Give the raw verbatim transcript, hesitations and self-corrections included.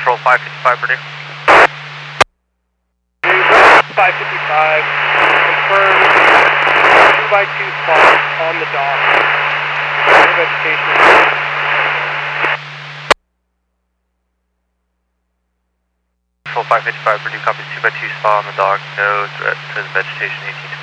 Patrol five fifty-five, Purdue. five fifty-five, confirm two by two spot on the dock. No vegetation. Patrol five fifty-five, Purdue copies two by two spot on the dock, no threat to the vegetation eighteen.